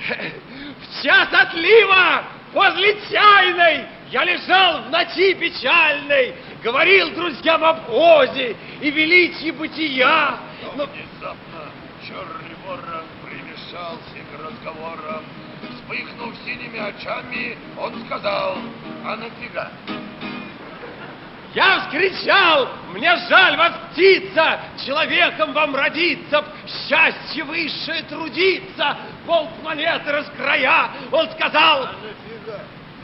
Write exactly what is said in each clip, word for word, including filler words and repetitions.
В час отлива возле чайной я лежал в ночи печальной, говорил друзьям об Озе и величии бытия. Но, Но... внезапно черный ворон примешался к разговорам. Вспыхнув синими очами, он сказал: а нафига? Я вскричал: мне жаль вас, птица, человеком вам родиться, счастье высшее трудиться, полпланеты раскрая. Он сказал: а нафига?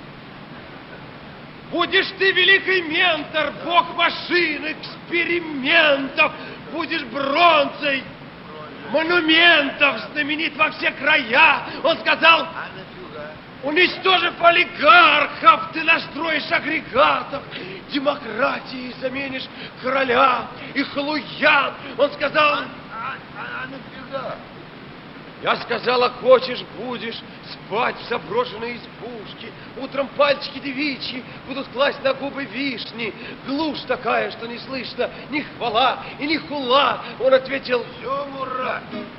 Будешь ты великий ментор, бог машин, экспериментов, будешь бронзой, монументов, знаменит во все края. Он сказал: а нафига? Уничтожив олигархов, ты настроишь агрегатов, демократии заменишь короля и халуя. Он сказал: а, а, а, а нафига? Я сказала: хочешь, будешь спать в заброшенной избушке. Утром пальчики девичьи будут класть на губы вишни. Глушь такая, что не слышно ни хвала и ни хула. Он ответил: все, мура.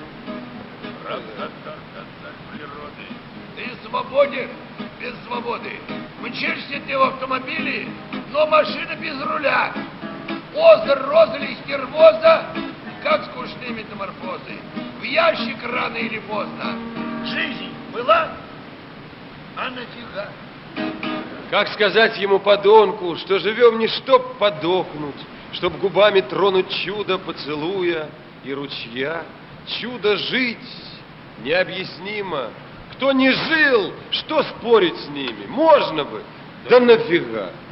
Природы. Ты свободен без свободы. Мчишься ты в автомобиле, но машина без руля. Оза, роза, стервоза, как скучные метаморфозы. В ящик рано или поздно. Жизнь была, а нафига? Как сказать ему, подонку, что живем не чтоб подохнуть, чтоб губами тронуть чудо поцелуя и ручья. Чудо жить необъяснимо. Кто не жил, что спорить с ними? Можно бы, да нафига?